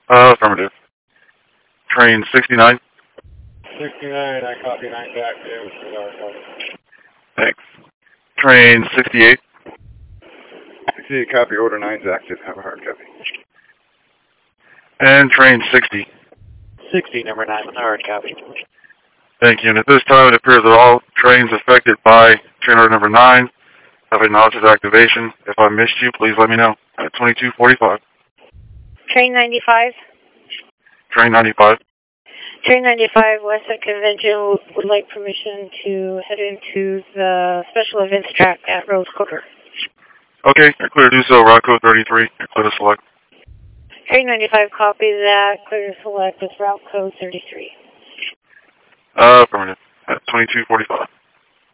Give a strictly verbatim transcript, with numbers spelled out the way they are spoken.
Uh, affirmative. Train sixty-nine. sixty-nine, I copy nine back to hard copy. Thanks. Train sixty-eight. sixty-eight, copy, order nine's active, have a hard copy. And train sixty. sixty, number nine with a hard copy. Thank you. And at this time, it appears that all trains affected by train order number nine have acknowledged its activation. If I missed you, please let me know. At twenty-two forty-five. Train ninety-five. Train ninety-five. Train ninety-five, Westside Convention would like permission to head into the special events track at Rose Quarter. Okay, you're clear to do so. Route code thirty-three. You're clear to select. Train ninety-five, copy that. Clear to select with route code thirty-three. Uh, affirmative. At twenty-two forty-five.